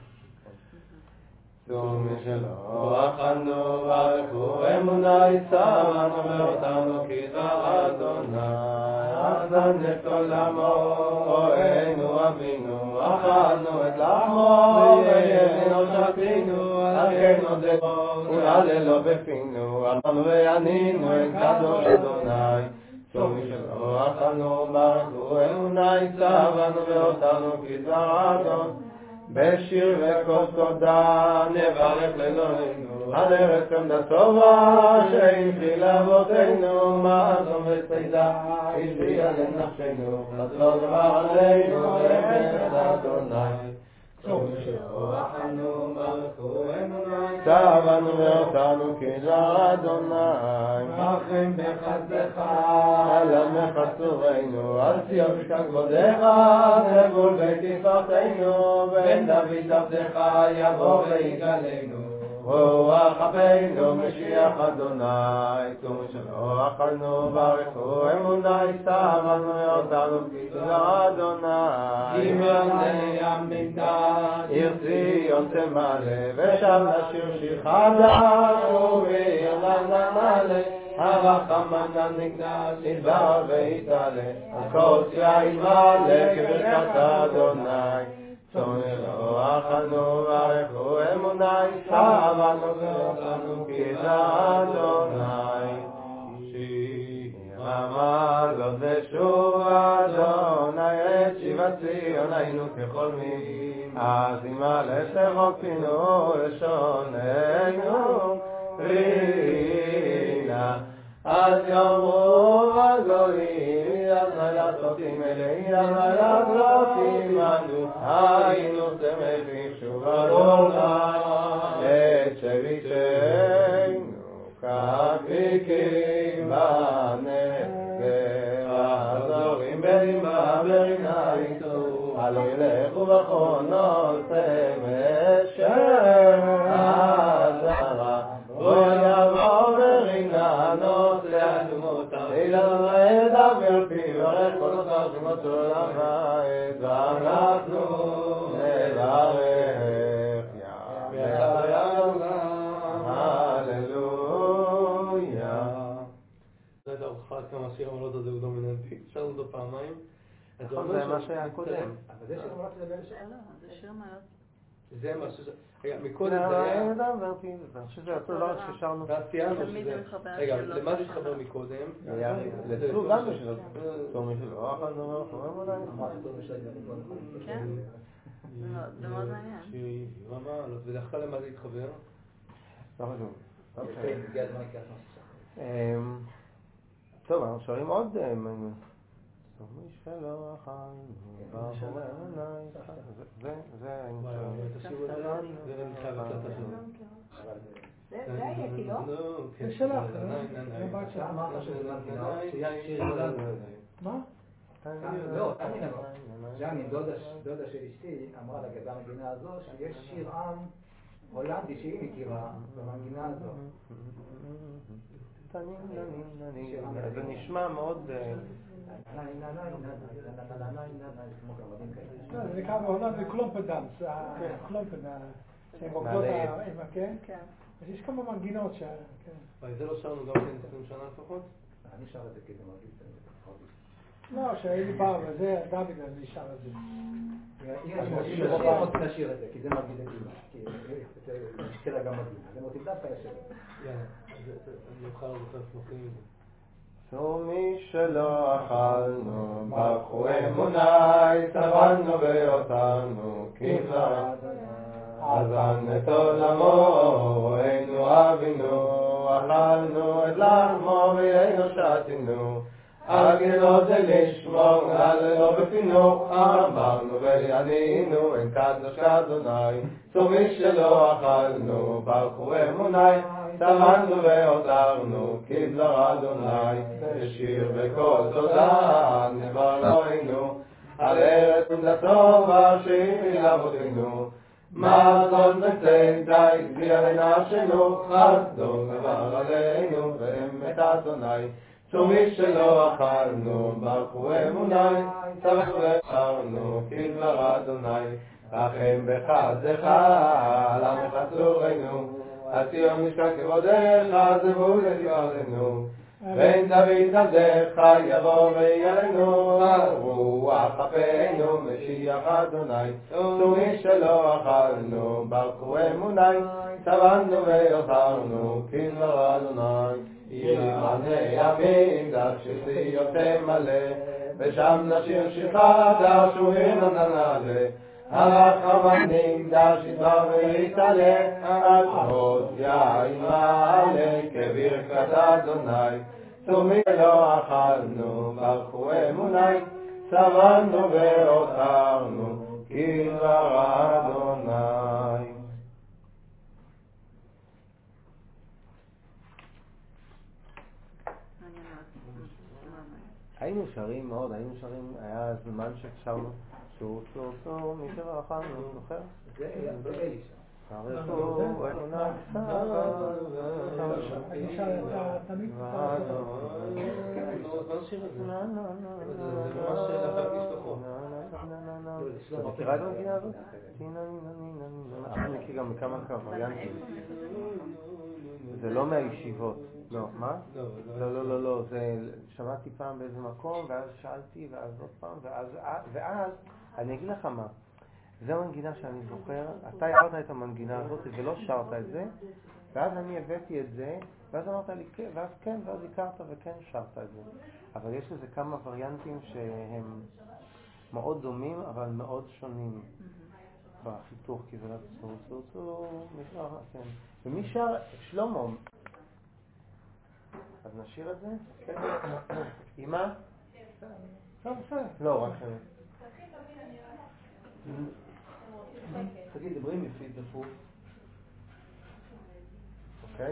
צום שלו אכלנו ברכו אמונה יצרנו ואותנו כדבר אדוני, אכלנו את עולמו אוהנו אבינו, אכלנו את לחמו ויהנו שתינו, אכלנו דבו ולעללו בפינו, אמרנו וענינו את קדוש אדוני. צום שלו אכלנו ברכו אמונה יצרנו ואותנו כדבר אדוני, בשיר וכל תודה נברך לאלוהינו על ארץ חמדה טובה שהנחיל אבותינו, מזון וצידה השביעה לנפשנו, חסדו דבר עלינו ואמת אדוני. צום שלו אכלנו ברכו אמונה צוונו ואותנו כדבר אדוני, מחרים בחסדך על עמך צורנו, על ציון משכן כבודך תגול בית תפארתנו, בן דוד עבדך יבוא ויגאלנו, רוח אבינו משיח אדוני. צום שלו אכלנו ברכו אמונה צוונו ואותנו כדבר אדוני, ימני המקדש עיר ציון תמלא, ושם נשיר שיר חדש ובעיר נמלא, הרחמן המקדש יתברך ויתעלה, על כל צייה יתמלא כברכת אדוני. צום שלא אכלנו ברכו אמוני, סבנו ואוכלנו כי זה אדוני. שיר המעלות ושוב אדוני, את שיבת ציון היינו כחולמים. אז ימלא שחוק פינו לשוננו רינה. אז יאמרו הגויים, אז לעשותים אלי, אז לעשותים אנו, היינו שמחים שוב אדוני, את שביתנו כפיקים בנגב, הזורים בדמעה ברינה יצאו, הלא ילכו בחונות שמש הזרה, ויבוא ברינה נוסע דמותה, אילן ידבר פי ורך כל נוסע שמות עולם ועד, ואנחנו נברך הללויה. זה הייתה הוכחה כמה שיר המעלות הזה הוא דומיננטי, שרנו אותו פעמיים. זה מה שהיה קודם. אבל זה שיר המעלות זה בין השאר. זה שיר המעלות. זה מה ש... רגע, מקודם זה היה... אני חושב שזה אותו דבר ששרנו. ואז ציינו שזה... רגע, למה זה התחבר מקודם? לצלו גם בשביל צום שלו, אכלנו ואוכלנו עבודה. כן? זה מאוד מעניין. שיר המעלות, ודווקא למה זה התחבר? לא חשוב. הגיע הזמן לקראת משהו. טוב, אנחנו שרים עוד צום שלא אכלנו ברכו אמוני. זה היינו שרים. זה הייתי, לא? זה שלך, זה בת שלך. אמרת שזה מנגינה, מה? לא, ג'אני, דודה של אשתי, אמרה לגבי המנגינה הזו שיש שיר עם הולנדי שהיא מכירה במנגינה הזו. זה נשמע מאוד... זה נקרא בהולנד קלומפדנס, הקלומפן, שהם רוקדות עם כן? אז יש כמה מנגינות ש... זה לא שרנו גם 20 שנה לפחות? אני שר את זה כי זה מרגיש את זה. לא, שהייתי פעם, וזה דוד, אני שר את זה. אם רוצים לשיר את זה, כי זה מרגיש את זה. כי זה משקלה גם מרגיש. אז הם רוצים דווקא לשיר את זה. יאללה, אני אוכל לזוכר סמכים את זה. צומי שלא אכלנו, ברכו אמוני, צבנו ויותרנו, כי זרע. עזן את עולמו, ראינו אבינו, אכלנו את לחמו ויהינו שתינו. הגנות זה לשמור, הללו בפינוך, אמרנו וענינו, אין קדוש אדוני, צומי שלא אכלנו, ברכו אמוני, צבנו והותרנו, כי דבר אדוני, בשיר וקול תודה, נבר אלוהינו, על ארץ עמדתו והשאירי לאבותינו, מה זאת בצאתה הגביע לנפשנו, חסדו דבר עלינו, ואמת אדוני, צומי שלא אכלנו, ברכו אמוני, צבנו והותרנו, כי דבר אדוני, רחם בחסדך, עמך צורנו, הציון משכן כבודך, זבו לדברנו, בין דוד עבדך יבוא ויעלנו, רוח אפינו משיח אדוני, צומי שלא אכלנו, ברכו אמוני, צבנו והותרנו, כי דבר אדוני, ימנה ימים דרשי תמלא, ושם נשיר שירה דרשו הננה נעלה, הרחמנים דרשי דבר ויתעלה, עטרות יין מעלה כברכת אדוני, צומי לא אכלנו, ברכו אמוני, צבנו והותרנו, כי דבר אדוני. היינו שרים מאוד, היה זמן ששרנו צור צור צור מי שלא אכלנו, זוכר? זה אלישע. ערפו אמונה צרה אני שר את התמיד מה שיר את זה? זה ממש לאחר משפחו. אתה מכירה את המגינה הזאת? אנחנו מכיר גם מכמה וריאנטים. זה לא מהישיבות. לא, מה? לא, זה שמעתי פעם באיזה מקום, ואז שאלתי, ואז עוד פעם, ואז אני אגיד לך מה. זו המנגינה שאני זוכר, אתה הערת את המנגינה הזאת ולא שרת את זה, ואז אני הבאתי את זה, ואז אמרת לי כן, ואז הכרת וכן שרת את זה. אבל יש לזה כמה וריאנטים שהם מאוד דומים, אבל מאוד שונים בחיתוך, כי זה צו, כן. ומי שר? שלמה. אז נשאיר את זה? כן. אמא? לא, רק... תגיד, דברים יפית דפוק. אוקיי.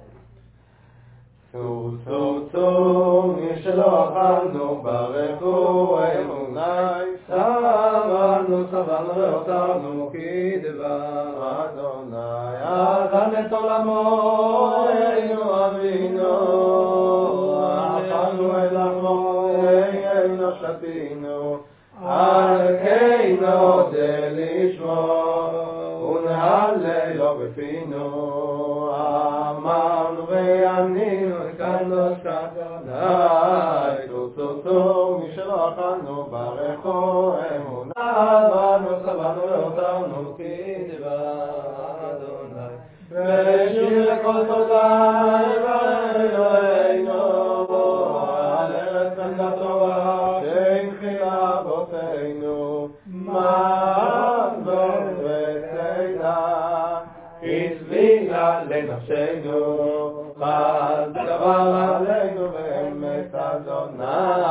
צו, מי שלא אכלנו ברכו אמוני, סבלנו ואותנו כי דבר אדוני, אכל את עולמו אלינו אבינו, אכלנו את לחמו אלינו שתינו, על כן נודה לשמו ונהלל לו בפינו, אמרנו וענינו קדוש אדוני, צו מי שלא אכלנו ברכו אמונה, סבלנו ואותנו כי דבר אדוני, בשיר לכל תודה אלוהינו על ארץ חמדת טובה שהנחילה אבותינו, מזון וצידה הסבירה לנפשנו, חד דבר עלינו ואמת אדוני,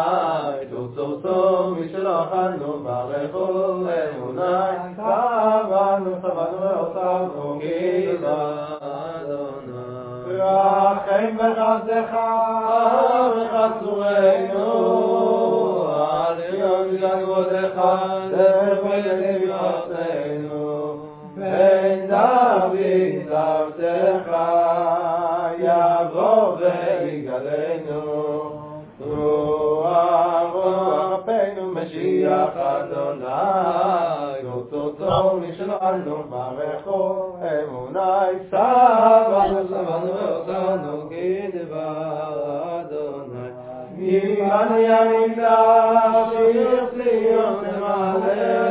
צו מי שלא אכלנו ברכו אמוני, סבלנו ואותנו כי דבר אדוני, רחם וחסדך וחסורנו, על ציון כבודך ולמחתנו, בן דוד ארצך יבוא ויגלנו, רוח אפינו משיח אדוני, צו מי שלנו ברכו אמוני, סבלנו ואותנו כי דבר אדוני, ממנו ינידה שיר ציון תמלא,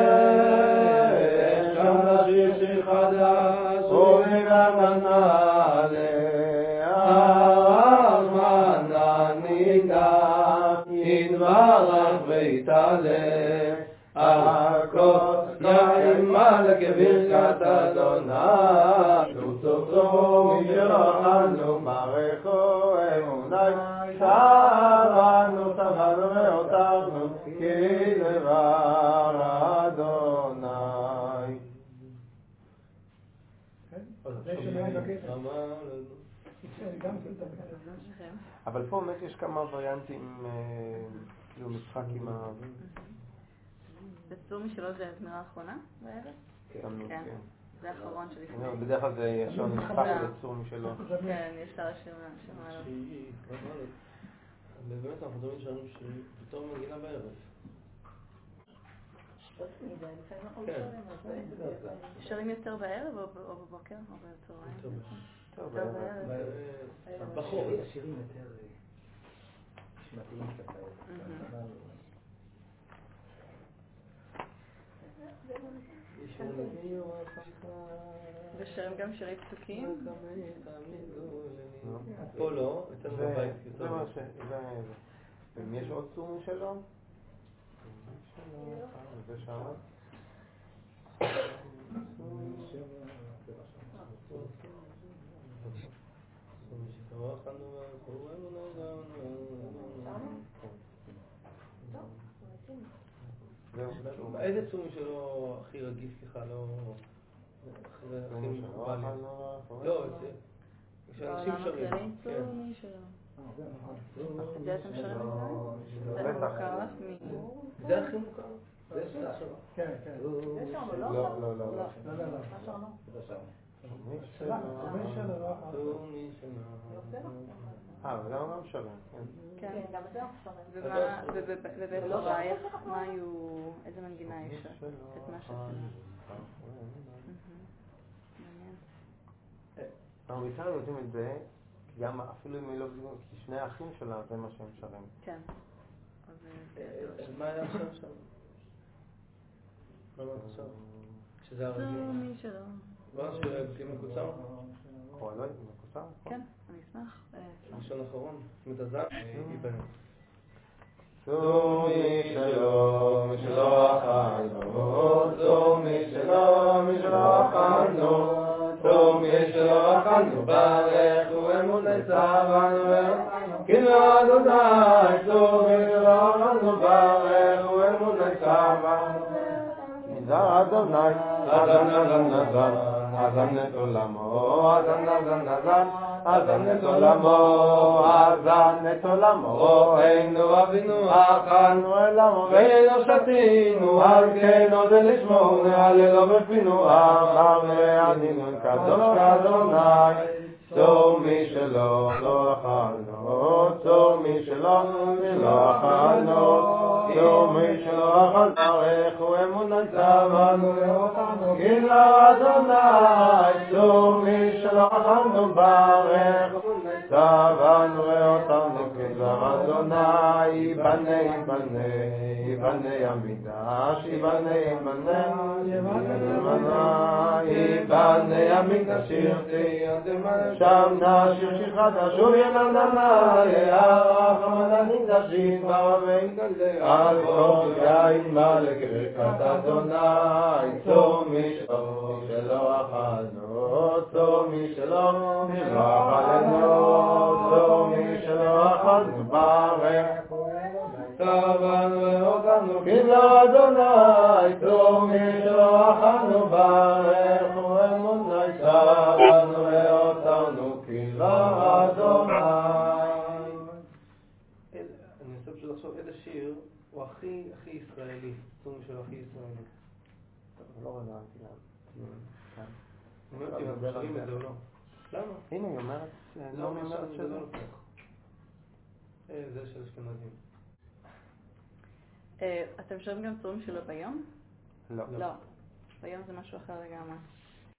שם נשיר שיר חדש וגם נעלה, הרחמן נידה יתברך ויתעלה, הכוס יעימה לכברכת אדוני, צו מי שלא אכלנו ברכו אמוני, סבלנו ואותנו כי דבר אדוני. אבל פה באמת יש כמה וריאנטים, כאילו משחק עם ה... בצור משלו זה הזמירה האחרונה בערב? כן. זה האחרון שלפני. בדרך כלל זה ישר משחק בצור משלו. כן, יש לה השיר מעלות. באמת אנחנו תמיד שרים שבתור מנגינה בערב. שרים יותר בערב או בבוקר או בצהריים? יותר בערב. בחור. השירים יותר נשמתיים קצת. ושרים גם שירי פסוקים? פה לא, אצלנו בבית. ומי יש עוד צור שלו? זה שם? איזה צום שלו הכי רגיש ככה, לא... הכי מקובל? לא, כשאנשים שרים. צומי שלו. זה אתם שרים את זה? בטח. זה הכי מוכר? זה שם. כן. זה שם, לא? לא. מה שם? זה שם. וגם גם שרים. כן, גם את זה אנחנו שרים. ובבית הורייך, מה היו, איזה מנגינה יש? את מה שעשינו. אנחנו בעיקר יודעים את זה, כי גם אפילו אם היא לא בדיוק, כי שני האחים שלה זה מה שהם שרים. כן. אז מה היה עכשיו שם? מה אמרת עכשיו? שזה הרגיל. צומי שלו. בוא נשאיר מקוצר? לא, מקוצר? כן, אני אשמח. ראשון אחרון, מתזר, ייבנה. צומי שלו, משלו אכלנו, צומי שלו, משלו אכלנו, צומי שלו אכלנו, ברך ואמוני צבנו, כאילו אדוני, צומי שלו אכלנו, ברך ואמוני צבנו, נזר אדוני, אזן את עולמו, אזן את עולמו, אינו אבינו אכלנו אליו, ואינו שתינו, על כן עוד לשמור, נעללו בפינו, אמר וענינו קדוש כאדוני, צומי שלו לא אכלנו, צומי שלו לא אכלנו, צומי שלו אכלנו, ברך ואמוני צבנו, כאילו אדוני, צומי שלו אכלנו, ברך צבנו אותנו, כאילו אדוני, ייבנה המקדש, ייבנה המקדש, שם נשיר שיר חדש, וביננה יערך המקדש יתברם, על כל יין מלא ברכת אדוני, צומי שלו אכלנו, צומי שלו אכלנו, צומי שלו אכלנו, ברך צבנו אותנו, כאילו אדוני, צומי שלו אכלנו, ברך ואמוני צבנו אותנו, כאילו אדוני. אני רוצה פשוט לחשוב איזה שיר הוא הכי ישראלי, צומי שלו הכי ישראלי. לא רלוונטי למה. אני אומר אם אנחנו שרים את זה או לא. למה? הנה היא אומרת, לא אומרת שזה. זה של אשכנזים. אתם שרים גם צומי שלו ביום? לא. לא. ביום זה משהו אחר לגמרי.